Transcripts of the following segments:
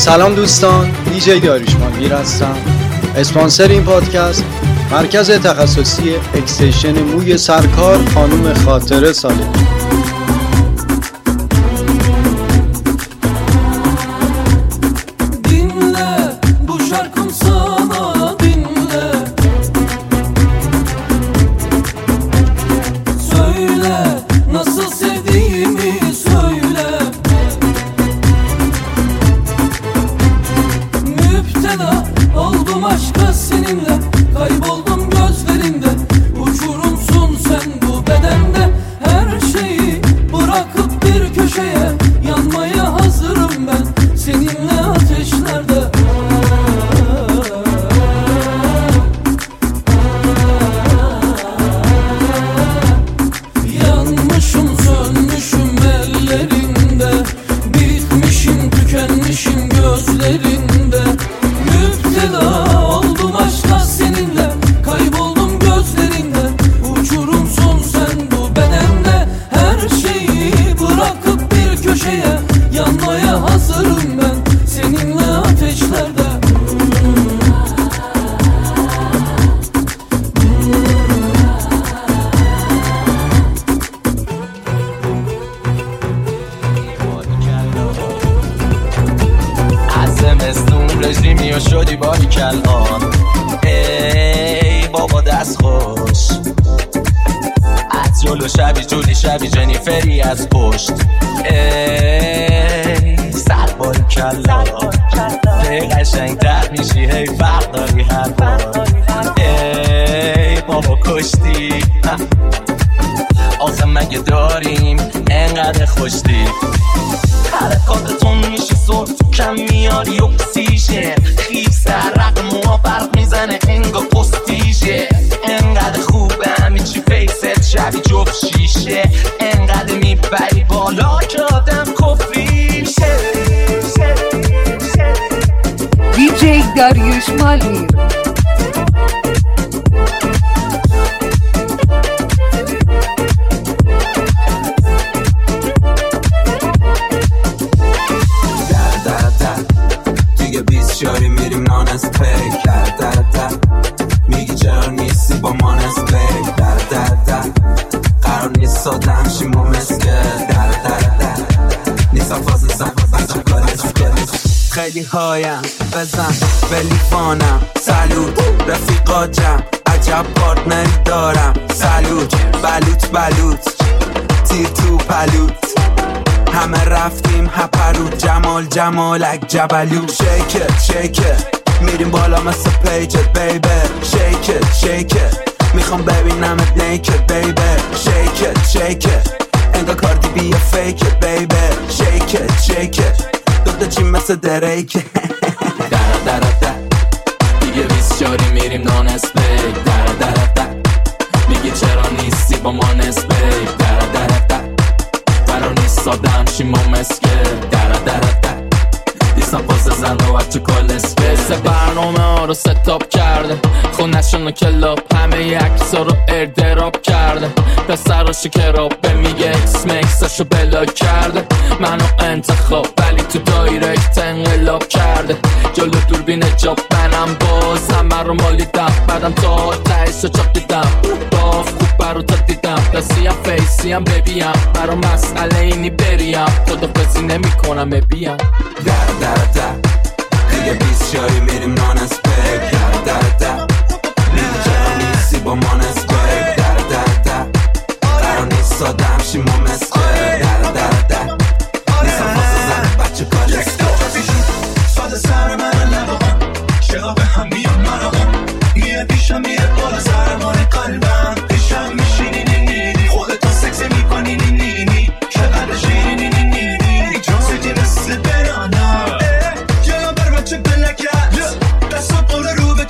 سلام دوستان، دیجی داریوشمال هستم. اسپانسر این پادکست مرکز تخصصی اکستنشن موی سرکار خانم خاطره سالمی. شدی باری کلان ای بابا دست خوش از جلو شبی جولی شبی جنیفری از پشت ای صد باری کلان ای قشنگ تر میشی هی فرق داری هر بار ای بابا کشتی آخه مگه داریم انقدر خوشتی حرکاتتون میشه سرد تو کم میاری اکسیژن خیف سر رقم موها برق میزنه انگا پستیژه انقدر خوبه همین چی فیست شبی جفت شیشه انقدر میبری بالا که آدم کفری شه دیجی داریوشمال شاری میریم نان از پیک در میگی چرا نیستی با من از پیک در قرار نیست سادم شیم و مسکه در نیستم فاز زن بچه کاریش خیلی هایم بزن ولی فانم سلوت رفیقا جم عجب پارتنری دارم سلوت بلوت تیر تو پلوت همه رفتیم هپرود جمالک جبلو شیکت میریم بالا مثل پیجت بیبی شیکت میخوام ببینمت نیکت بیبی شیکت انگا کاردی بیا فیکت بیبی شیکت دوتا چی مثل دریکت در دیگه 20 شاری میریم نان اسپیک در میگی چرا نیستی با ما نسبیک در قرار نیست سادم شیم و مسکه در دیستم پاس زن و بچه کل اسپیس برنامه ها رو ستاپ کرده خونشون و کلاب همه یکسا رو اردراب کرده پسر و شکرابه میگه اکسشو بلاک کرده منو انتخاب ولی تو دایرکت انقلاب کرده جلو دوربین جاب منم باز همه رو مالیدم بعدم تا تایش رو چاپ دیدم باف خوب برو تا دیدم رسیم فیسیم ببیم برا مسئله اینی بریم خدا فزی نمی کنم ببیم در دیگه 20 شایی میریم نان از پیک در میگه چرا نیستی با من از پیک در قرار نیست سادم شیم و مسکه در نیستم فاز زن بچه کاش ساده سر من لبام شغاب هم میاد منام میه پیشم میره بالا سرمان قلبم پیشم میشینی خودتو سکسی میکنی نی چقدر شیرینی نی جانسیدی مثل برانا جلو بر بچه بلکت دستا پول رو به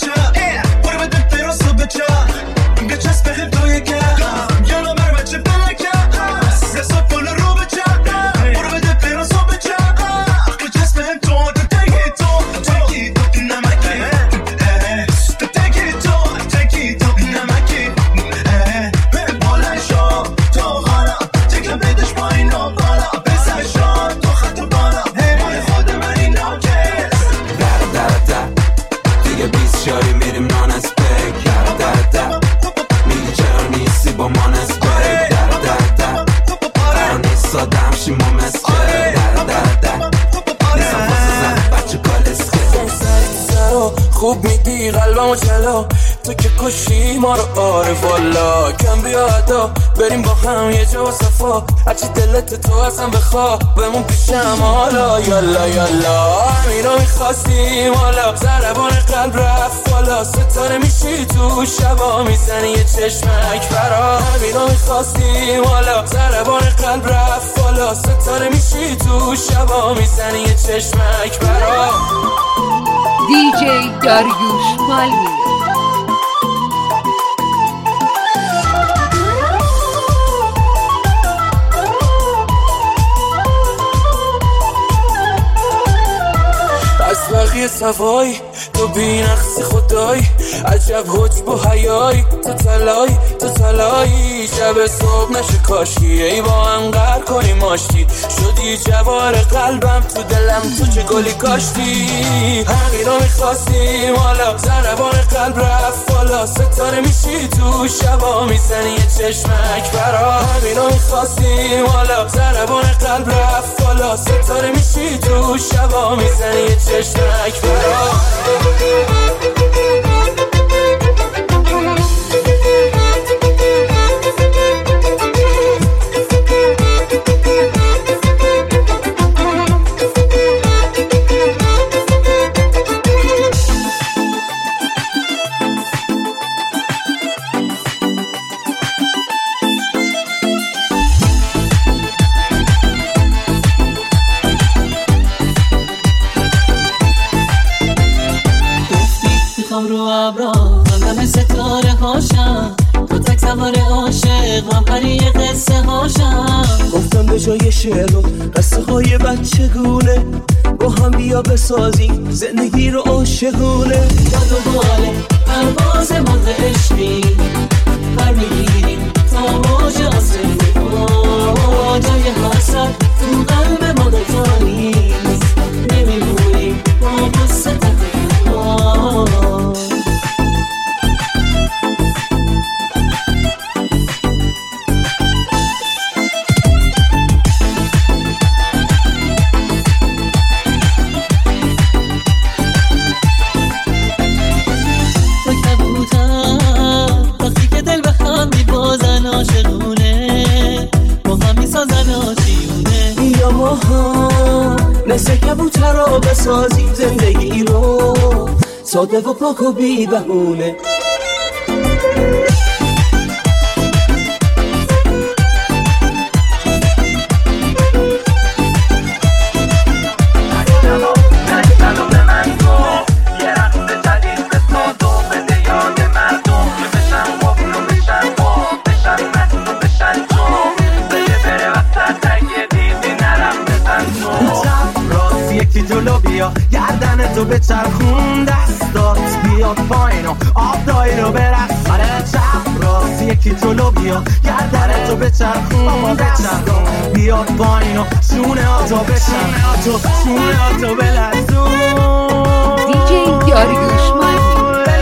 قلبمو جلو تو که کشی ما رو آره والا کم بیادا بریم با هم یه جا صفا هرچی دلت تو اصلا بخوا بمون پیشم حالا یالا یالا همینا میخواستیم حالا ضربان قلب رفت بالا ستاره میشی تو شبا میزنی یه چشمک برا همینا میخواستیم حالا ضربان قلب رفت بالا ستاره میشی تو شبا میزنی یه چشمک برا دیجی داریوش مالمیر. از بقیه سوای تو بی نقص خدای عجب حجب و حیای تو تلایی شب صبح نشه کاشی ای با هم قهر کنیم آشتی شدی جوار قلبم تو دلم تو چه گلی کاشتی همینا میخواستیم حالا ضربان قلب رفت بالا ستاره میشی تو شبا میزنی یه چشمک برا همینا میخواستیم حالا ضربان قلب رفت بالا ستاره میشی تو شبا میزنی یه چشمک برا رو ابرا قلبم ستاره هاشم تو تک سوار عاشق من پری قصه هاشم گفتم به جای شعر و قصه های بچگونه با هم بیا بسازیم زندگی رو عاشقونه یاد و باله پرواز مرغ عشقی پر میگیریم تا موج آسفی جای حسد تو قلب ما دوتا نیست نمیمونیم با قصه تقریبا مثل کبوتر رو بسازیم زندگی رو ساده و پاک و بی بهونه گردن تو به چرخون دستات بیاد پایین و آب دایی رو برقص آره چپ راست یکی جلو بیا گردن تو به چرخون دستات بیاد پایین و شونه ها تو بشن شونه ها تو بلرزون دیجی داریوش مالمیر.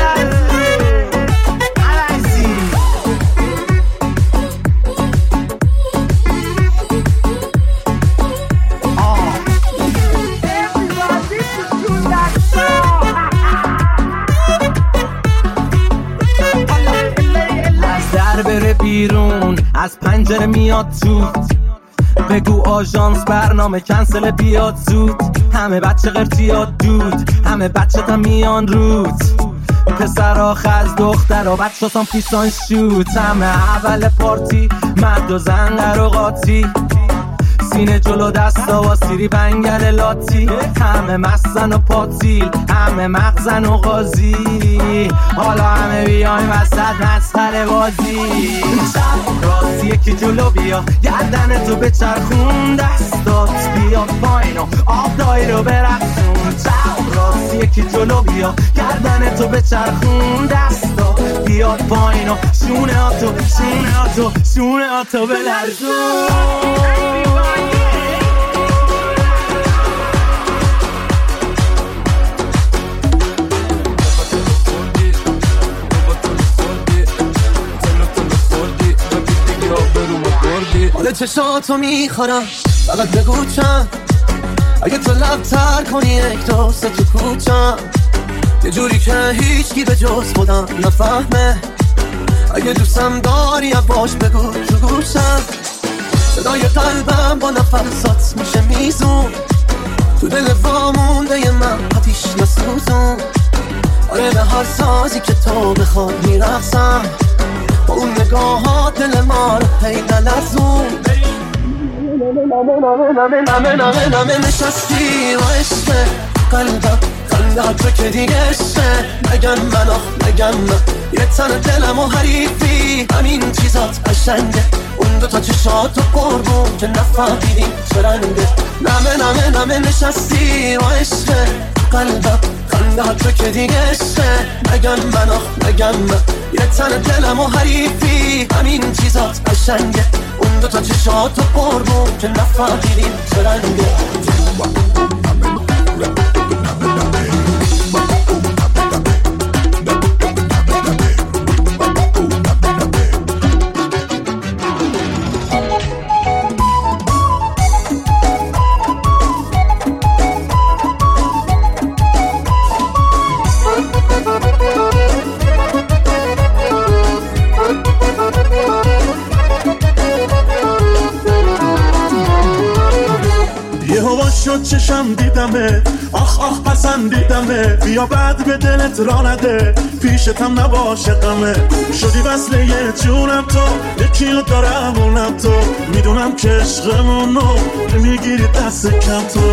بره بیرون از پنجره میاد تو بگو آژانس برنامه کنسل بیاد زود همه بچه قرتیاد دود همه بچه تا میان رود پسرها خز دخترها بچه هم پیسان شود همه اول پارتی مرد و زن در و قاطی سینه جلو دستا و سیری بنگل لاتی همه مستن و پاتیل همه مغزن و غازی حالا همه بیایم وسط مسخره بازی چپ راست یکی جلو بیا گردن تو به چرخون دستات بیاد پایین و آب دایی رو برقصون چپ راست یکی جلو بیا گردن تو به چرخون دستات بیاد پایین و شونه ها تو بلرزون حالا چشاتو میخورم فقط بگو چند اگه تو لب تر کنی یک دوست تو کوچم یه جوری که هیچکی به جز خودم نفهمه. اگه دوستم داری باش بگو تو گوشم. صدای قلبم با نفسات میشه میزون. تو دل وامونده من آتیش نسوزون. آره به هر سازی که تو بخواد میرقصم. با اون نگاهات دل ما رو هی نلرزون. نمه نشستی و عشق قلبم قلبت رو که دیگه عشقه. نگم من نگم من یه تن دلم و حریفی. همین چیزات قشنگه. اون دوتا چشات و قربون که نفهمیدیم چه رنگه. نمه نشستی و عشق قلبم قلبت رو که دیگه عشقه. نگم من یه تن دلم و حریفی. همین چیزات قشنگه. اون دوتا چشات و قربون که نفهمیدیم چه رنگه. شد چشم دیدمه آخ پسندیدمه. بیا بعد به دلت را نده پیشتم نباشه غمه. شدی وصله یه جونم تو یکی رو دارم اونم تو. میدونم که عشقمونو میگیری دست کم تو.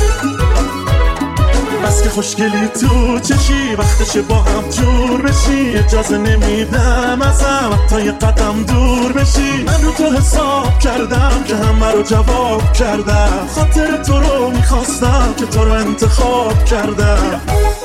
بس که خوشگلی تو چشی وقتشه با هم جور بشی. اجازه نمیدم ازم حتی یه قدم دور بشی. من رو تو حساب کردم که همه رو جواب کردم. خاطر تو رو میخواستم که تو رو انتخاب کردم.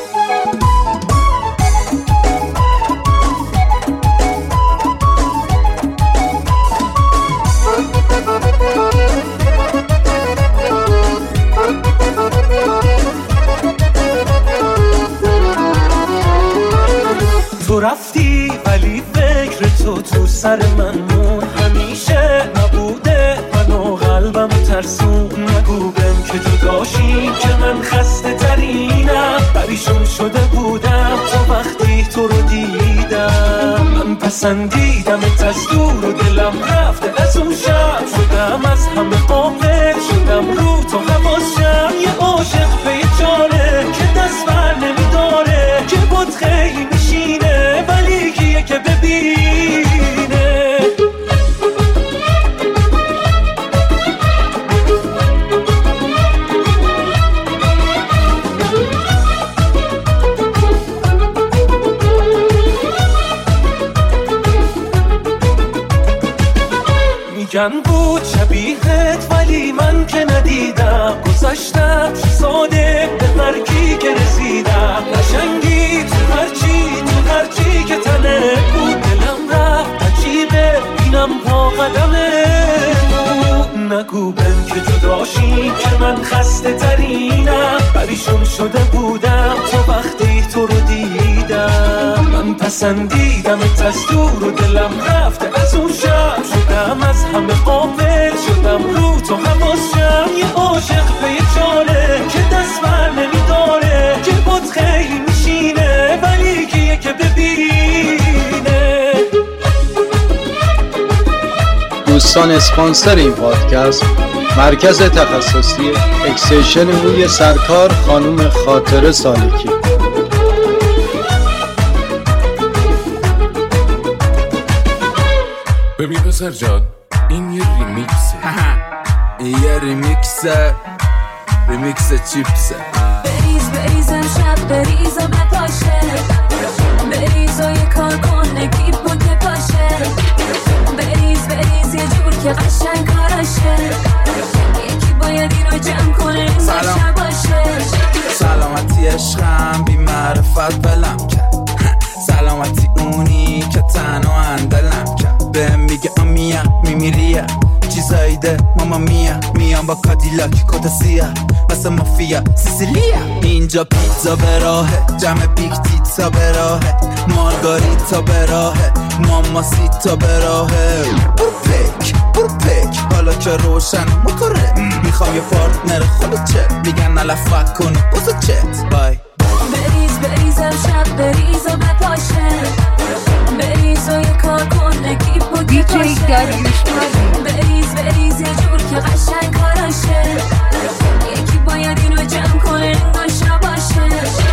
تو رفتی ولی فکر تو سر من مون. همیشه نبوده منو قلبم ترسون. نگو بهم که جداشی که من خسته ترینم. پریشون شده بودم تا وقتی تو رو دیدم. من پسندیدمت از دور و دلم رفته از اون شب. شدم از همه قافل شدم رو تو حواسم. یه عاشق به یه جانه که دست بر نمیداره. که بود خیلی میشینه ولی کیه که ببینه. میگن بود شبیهت ولی من که ندیدم. گذاشتم ساده به مرکی که رسیدم. قشنگی تو هرچی که تنه بود. دلم رفت عجیبه اینم با قدمه. نگو بهم که جداشی که من خسته ترینم. پریشون شده بودم تا وقتی تو رو دیدم. من پسندیدمت از دور و دلم رفته از اون شب. شدم از همه قافل شدم رو تو حواسم. یه عاشق به یه جانه که دست بر نمیداره. که بود خیلی میشینه ولی کیه که ببینه. دوستان اسپانسر این پادکست مرکز تخصصی اکستنشن موی سرکار خانم خاطره سالکی. ببین پسر جان این یه ریمیکسه. یه ریمیکس چیپسه. بریز امشب بریز و بپاشه. بریز و یه کار کن نگیب بود بپاشه. بریز یه جور که قشنگ کاراشه. یکی باید این رو جمع کنه این باشه باشه. سلامتی عشقم بی معرفت بلم کرد. سلامتی اونی که تنها اندلم کرد. بهم میگه آمیا میمیریه چیزایی ده ماما میا. میام با کادیلاک کت سیاه واسه مافیا سیسیلیا. اینجا پیتزا به راهه جمع بیگ تیتزا به راهه. مارگاریتا به راهه ماماسیتا به راهه. برو پک حالا که روشن موتوره. میخوام یه پارتنر خودت چه میگن نلفت کنه بوزو چت بای. بریز بریزم شب بریز و بپاشه بریز و یه کار کن نگیب و دیجی داریوش مالوین بریز یه جور که قشنگ کاراشه یکی باید اینو جمع کنه نگاش نباشه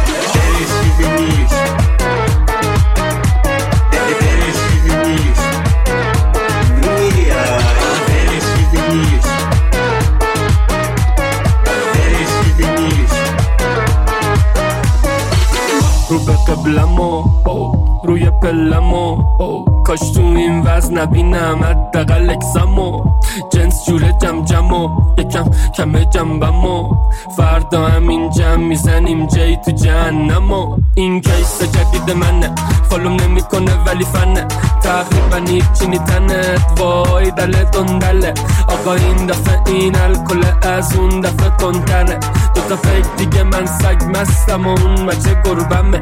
رو به قبلمو روی پلمو کاش تو این وزن نبینم حداقل اکسمو جنس جوره جمجمو یکم کمه جنبمو فردا همین جمع میزنیم جای تو جهنمو این کیس جدید منه فالوم نمیکنه ولی فنه تقریبا هیچی نیتنت وای دله دندله آقا این دفعه این الکل از اون دفعه کنتنه دوتا پیک دیگه من سگ مستم و اون مچه گربمه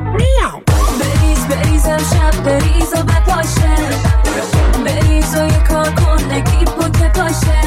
بریزم شب بریز و بپاشه بریز و یه کار کن نگیب و که پاشه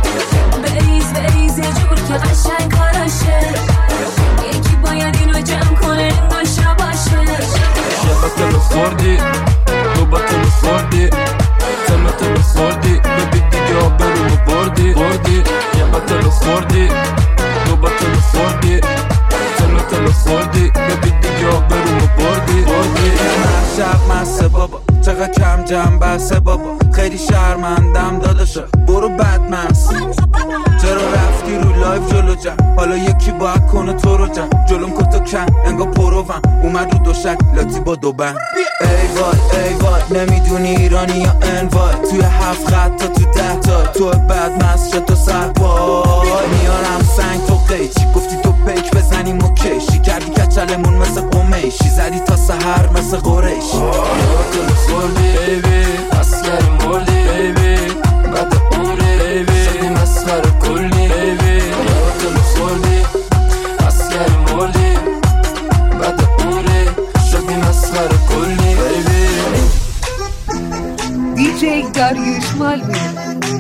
بریز یه جور که قشنگ کاراشه یکی باید اینو جمع کنه نگاش نباشه یه بطل خوردی دو بطل خوردی تمتل خوردی ببی دیگه آبرو بردی یه بطل خوردی دو بطل خوردی تمتل خوردی ببی دیگه آبرو بردی شب مسته بابا چقدر کم جمع بسته بابا خیلی شرمندم داداشا برو بدمست چرا رفتی رو لایف جلو جم حالا یکی باید کنه تو رو جم جلوم کتو کن انگا پروم اومد رو دوشک لاتی با دو بند ای وای نمیدونی ایرانی یا انوای توی 7 خط تا تو 10 تا تو بدمست شد تو سرپای میارم سنگ تو قیچی گفتی تو پیک بزنیم و کشی کردی کچلمون مثل قمیشی زدی تا سحر مثل قریشی تو خوردی بیبی اسکر مردی بیبی بعد عمری بیبی شدی مسخره کلی بیبی تو خوردی اسکر مردی بعد عمری شدی مسخره کلی بیبی دیجی داریوش مالوین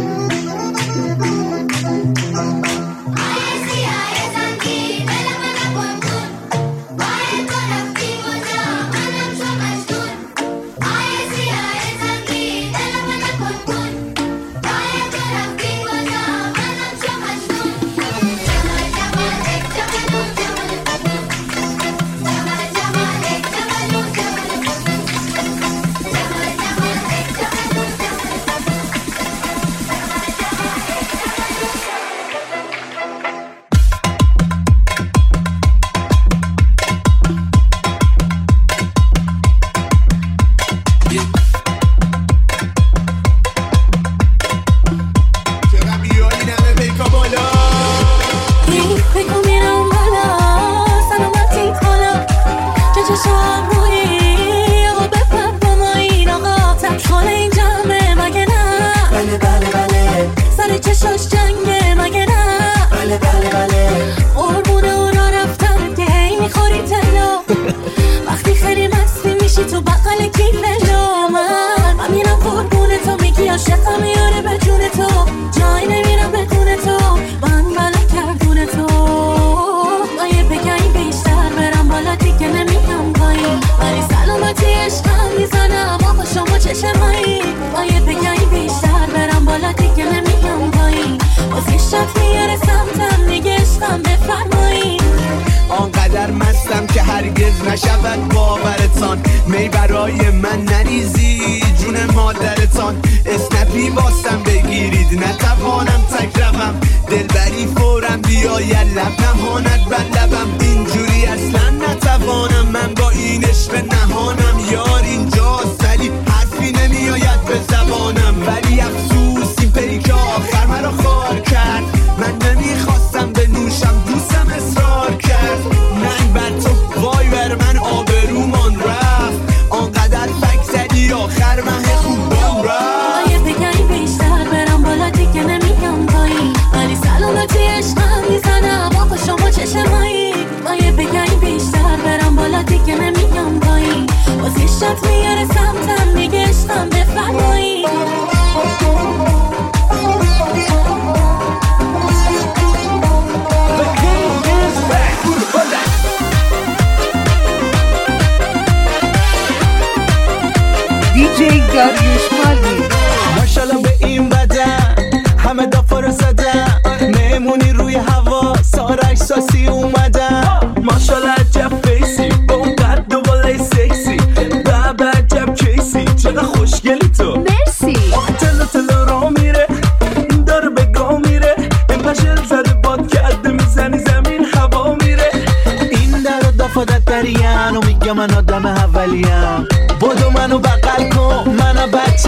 آنقدر مستم که هرگز نشود باورتان می برای من نریزی جون مادرتان اسنپی باستم بگیرید نتوانم تک روم دلبری فورم بیاید لب نهاند بر لبم اینجوری اصلا نتوانم من با این عشق نهانم یار اینجاست ولی حرفی نمیآید به زبانم ولی افسوس این پیک آخر مرا خار کرد من نمیخواستم بنوشم دوستم اصرار کرد ننگ بر تو وای بر من آبرومان رفت آنقدر فک زدی آخر مه خوبم رفت یه بگی بیشتر برم بالا دیگه نمیگم پایین ولی سلامتی عشقم میزنم آقا شما چشمایی یه بگی بیشتر برم بالا دیگه نمیگم پایین باز یه شات میاره سمتم میگه عشقم بفرمایی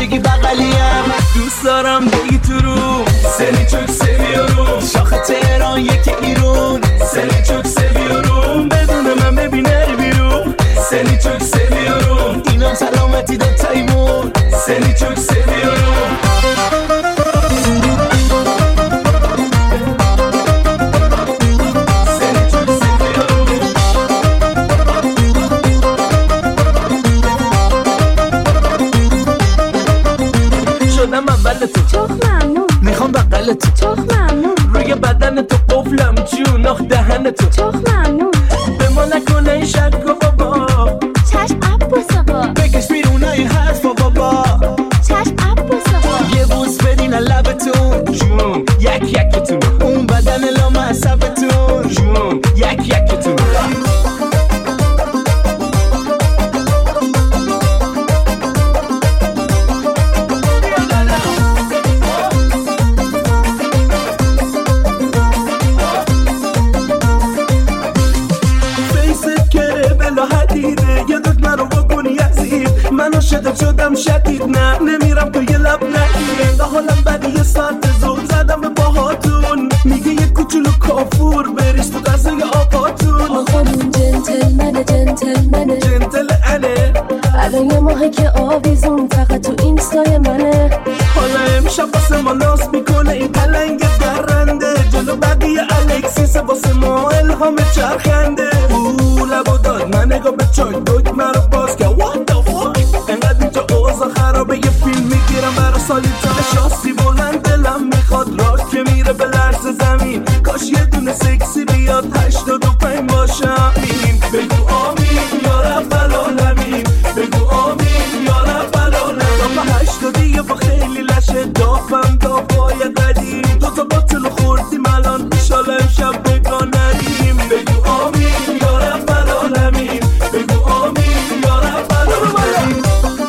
بگی بغلیم دوست دارم بگی تو رو سلیچوک سویورون شاخ تهران یکی ایرون سلیچوک سویورون بدون من ببینه بیرون سلیچوک سویورون اینم سلامتی دو تایمون سلیچوک سویورون چخ ممنون میخوام بغل تو چخ ممنون روی بدن تو قفلم جون آخ دهن تو چخ ممنون به ما نکنه این شک و بابا چشم عباس آقا بکش بیرونای حرفا بابا چشم عباس آقا یه بوس بدین لبتون جون یک یکتون اون بدن لامصبتون جون یک یکتون عاشقت شدم شدید نه نمیرم تو یه لب نگیر حالم بعد یه ساعت زور زدم به باهاتون میگه یه کوچولو کافور بریز تو غذای آقاتون آقامون جنتلمنه جنتلمنه جنتل انه الان یه ماهه که آویزون فقط تو اینستای منه حالا امشب واسه ما ناس میکنه این پلنگ درنده جلو بقیه الکسیس واسه ما الهام چرخنده او لبو داد من نگاه به چای دکمه رو باز که what the fuck انقدر اینجا اوضاع خرابه یه فیلم میگیرم برا سالیتا شاسی بلند دلم میخواد راک که میره به لرز زمین کاش یه دونه سکسی بیاد 85 باشم این بگو آمین یا رب العالمین بگو آمین یا رب العالمین دافه 80 با خیلی لشه دافم دافای قدیم دوتا باطل خوردیم الان ایشالا امشب بگاه ندیم بگو آمین یا رب العالمین بگو آمین یا رب العالمین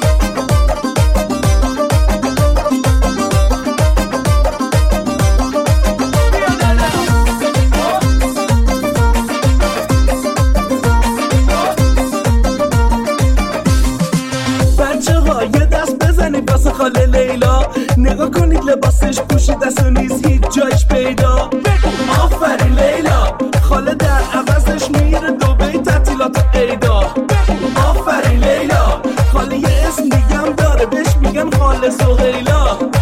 واسه خاله لیلا نگاه کنید لباسش پوشید دست و نیست هیچ جایش پیدا آفرین لیلا خاله در عوضش میره دوبی تعطیلات عیدا آفرین لیلا خاله یه اسم دیگم داره بهش میگن خاله سهیلا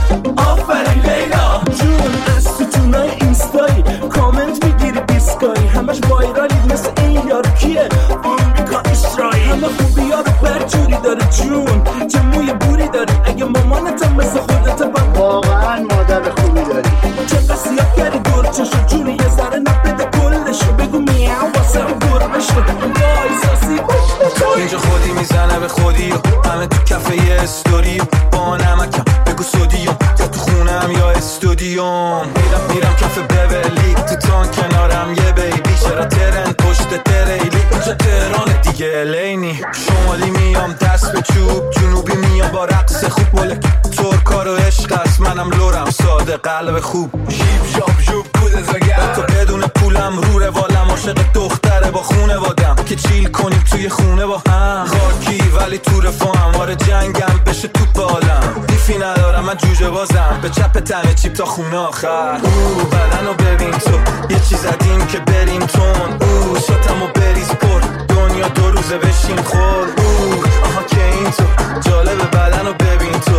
آفرین لیلا جون از تو تونای اینستایی کامنت میگیری بیسکایی همش وایرالید مثل این یارو کیه آمریکا اسرائیل همه خوبی ها رو برجوری داره جون چه موی بوری داری اگه مامانتم مثل خودت واقعا مادر خوبی داری چه قصیت کردی دور چشو جونی یه ذره نبده کلشو بگو میاو واسه رو گرمه شد وای ساسی اینجا خودی میزنه به خودی همه تو کفه یه استوری با نمکم بگو سودیوم یا تو خونم یا استودیوم میرم کف ببلی تو تان کنارم یه بیبی چرا ترن پشت تریلی اینجا تهران دیگه الینی شمالی میام دست به چوب جنوبی میام با رقص خوب بله ترکا رو عشق است منم لورم ساده قلب خوب جیب جاب جوب بوده زگر تو بدون پولم رو روالم عاشق دختره با خونه وادم که چیل کنیم توی خونه با هم خاکی ولی تو رفاهم واره جنگم بشه تو بالم دیفی ندارم من جوجه بازم به چپ تنه چیپ تا خونه آخر بدن رو ببین تو یه چیز زدیم که بریم تون شاتم و بریز پر دنیا دو روزه بشین خور آها که این تو جالب بدن رو ببین تو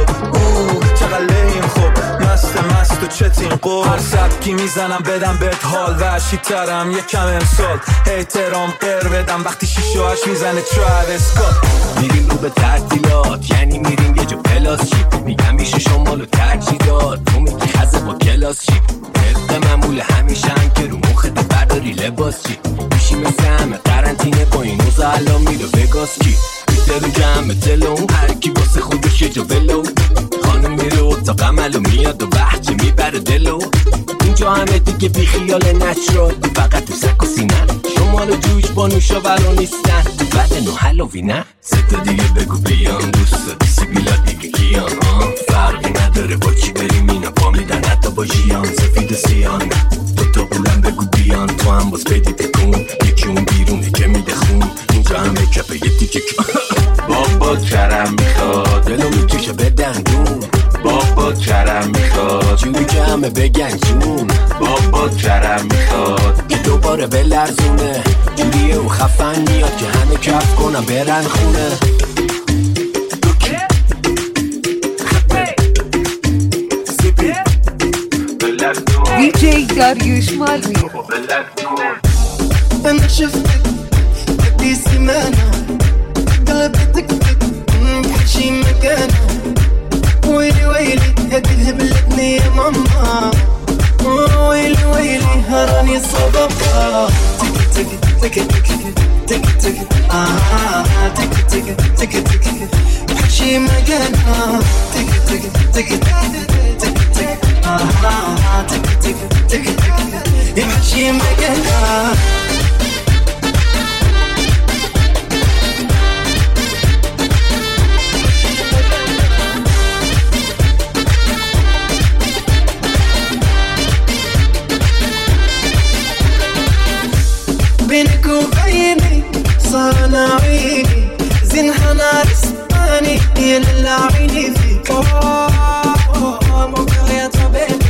چقدر لیم خوب مست و چتین قول هر سبکی میزنم بدم بهت حال وحشی ترم یکم امسال احترام قر بدم وقتی 6 و 8 میزنه تراویس اسکات میریم رو به تعطیلات یعنی میریم یه جا پلاس چی میگم میشه شمالو ترجیح داد تو میگی خزه با کلاس چی طبق معمول همیشه هم که رو مخت برداری لباس چی میشی مثل همه قرنطینه با این اوزا الان میره وگاس کی بیده رو جمع تلون هرکی باسه خودش یه جا ولو خانم میره اتاق عملو میاد و بحجه میبره دلو اینجا همه دیگه بی خیال نشراد فقط تو سک و سینه شما رو جوش با نوشاورا نیستن بدن و حلوی نه ستا دیگه بگو بیان دوستا سیبیلا دیگه کیان فرقی نداره با چی بریم اینا پا میدن حتی با جیان سفید و سیان دوتا بولن بگو بیان تو هم باز بدی تکون یکی اون بیرونه که میده خون اینجا همه کپه یه تیکه بابا کرم میخواد دلو میکشه به دندون کرم میخواد جوری که همه بگن جون بابا کرم میخواد که دوباره بلرزونه جوریه و خفن میاد که همه کف کنم برن خونه دیجی داریوش مالمیر أنا شفتك بدي سمانة قلبتك بحشي مكانة ويلي ويلي هدي هبلتني يا ماما ويلي ويلي هراني صدفة تك تك تك تك تك تك تك تك تك تك بحشي مكانة تك تك تك تك تك تك تك تك تك يمشي مكانها بينك وبيني صار انا عيني زين حنار اسباني يلا عيني فيك ممكن يا طبيبي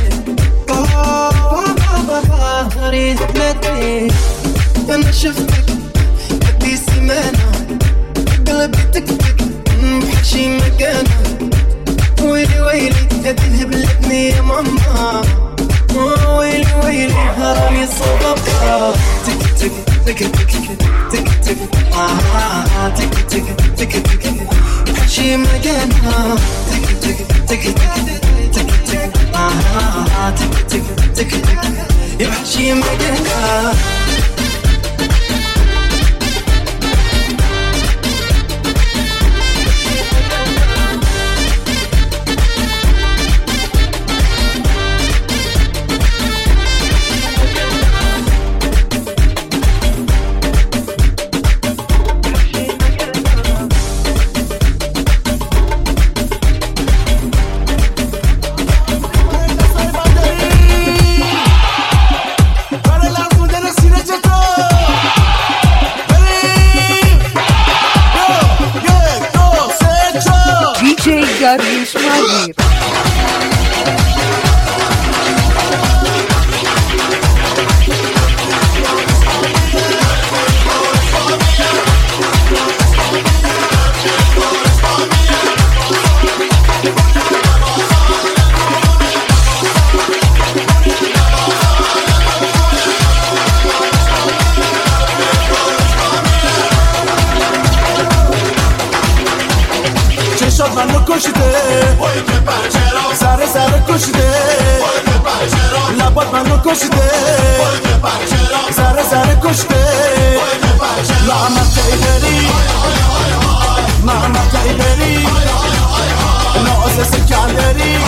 اريد بلدني انا شفتك بدي سمانة قلبي تكتك بحشي مكانة ويلي ويلي هدي هبلتني يا ماما ويلي ويلي هراني صدفة تك تك تك تك تك تك تك تك تك تك بحشي مكانها تك تك تك تك تك تك تك تك يمشي مكانها داریوش مالمیر چشات منو کشیده سر سر کشیده لبات منو کشیده سر سر کشیده لعنت ای بری لعنت ای بری ناز سکندری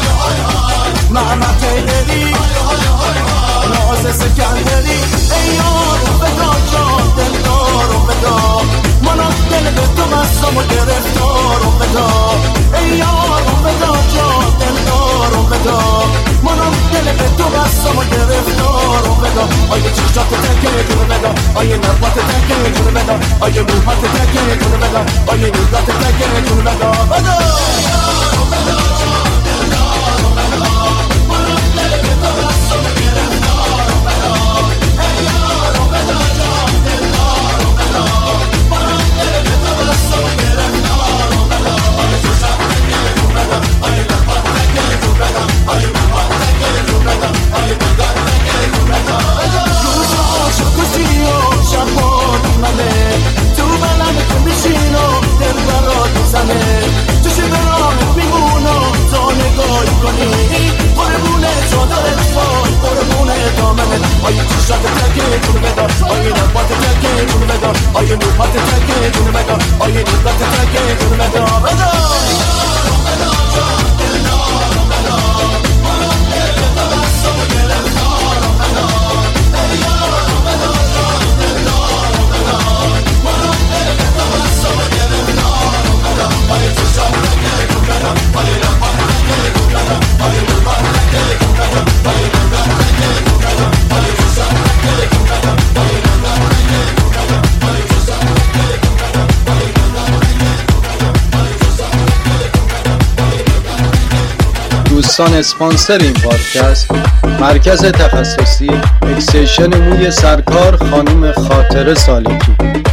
لعنت ای بری ناز سکندری ای یارو فدا جان دلدارو فدا منم دل به تو بستم و گرفتارو فدا ای یارو فدا جان دلدارو فدا منم دل به تو بستم و گرفتارو فدا آیه چشات تکه جونو بدا آیه نبات تکه جونو بدا آیه موهات تکه جونو بدا آیه نگات تکه جونو بدا بدا یارو فدا جان دلدارو فدا منم دل به تو بستم و گرفتارو فدا ای یارو فدا جان دلدارو فدا منم دل به تو بستم و گرفتارو فدا آیه چشات تکه جونو بدا آیه نبات تکه جونو بدا آیه موهات تکه جونو بدا آیه نگات تکه جونو بدا روزا عاشق کشی و شبات منه تو بلند کن بشین و دل برات میزنه چشی به راه میمونه تا نگاهی کنی قربونه چادرت وای قربونه دامنت آیه چشات تکه جونو بدا آیه نبات تکه جونو بدا آیه موهات تکه جونو بدا آیه نگات تکه جونو بدا بدا بدا جان دلدارو بدا منم دل به تو بستم و گرفتارو بدا ای یارو بدا جان دلدارو بدا منم دل به تو بستم و گرفتارو بدا آیه چشات تکه جونو بدا آیه نبات تکه جونو بدا آیه موهات تکه جونو بدا آیه نگات تکه جونو بدا آیه چشات تکه جونو بدا آیه نگات تکه جونو بدا آیه چشات تکه جونو بدا آیه نگات تکه جونو بدا آیه چشات تکه جونو بدا دوستان اسپانسر این پادکست مرکز تخصصی اکستنشن موی سرکار خانم خاطره سالکی.